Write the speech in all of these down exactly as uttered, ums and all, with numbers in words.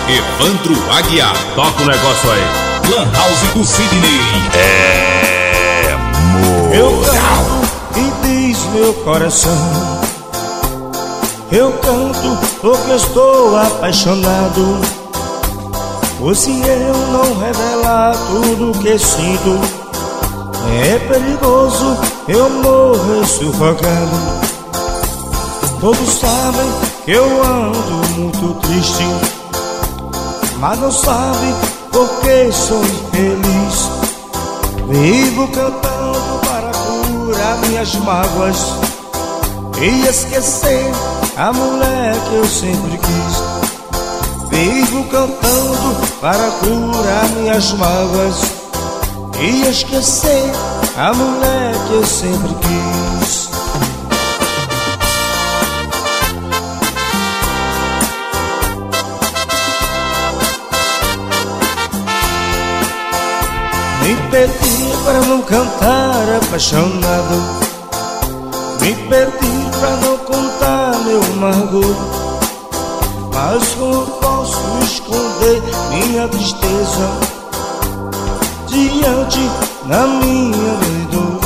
Evandro Aguiar. Toca o negócio aí. Lan House do Sidney. É Eu canto e diz meu coração. Eu canto porque estou apaixonado. Ou se eu não revelar tudo que sinto, é perigoso eu morrer sufocado. Todos sabem que eu ando muito triste, mas não sabem porque sou infeliz. Vivo cantando para curar minhas mágoas e esquecer a mulher que eu sempre quis. Vivo cantando para curar minhas mágoas e esquecer a mulher que eu sempre quis. Me perdi para não cantar apaixonado, me perdi para não contar meu amargo. Mas como posso esconder minha tristeza diante da minha dor?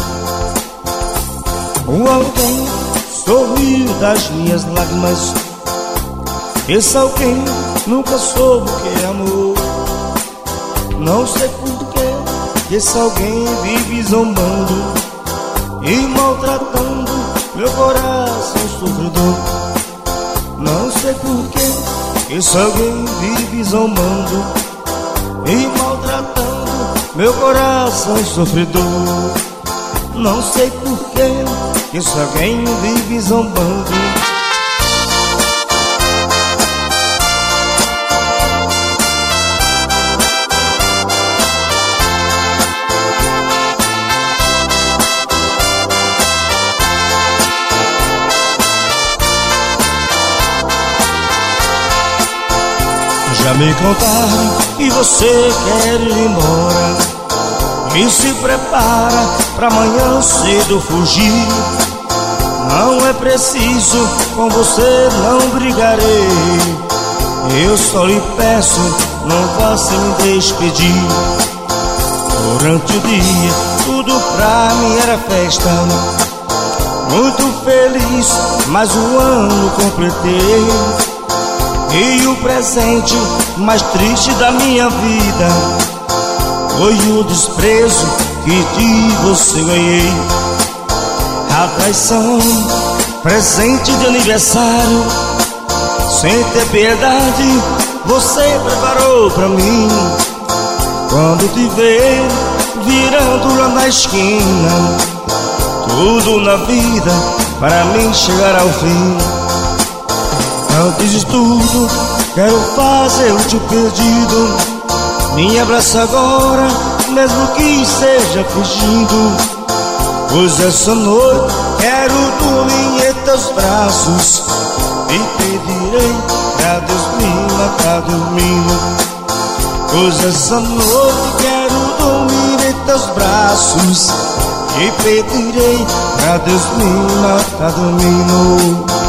Um alguém sorriu das minhas lágrimas. Esse alguém nunca soube o que é amor. Não sei porquê esse alguém vive zombando e maltratando meu coração sofredor. Não sei porquê esse alguém vive zombando e maltratando meu coração sofredor. Não sei porquê esse alguém vive zombando. Já me contaram que você quer ir embora e se prepara pra amanhã cedo fugir. Não é preciso, com você não brigarei. Eu só lhe peço, não vá se me despedir. Durante o dia, tudo pra mim era festa. Muito feliz, mais um ano completei. E o presente mais triste da minha vida foi o desprezo que de você ganhei. A traição, presente de aniversário, sem ter piedade, você preparou pra mim. Quando te ver virando lá na esquina, tudo na vida para mim chegar ao fim. Antes de tudo, quero fazer o teu pedido. Me abraça agora, mesmo que seja fingindo. Pois essa noite quero dormir em teus braços e pedirei pra Deus me matar dormindo. Pois essa noite quero dormir em teus braços e pedirei pra Deus me matar dormindo.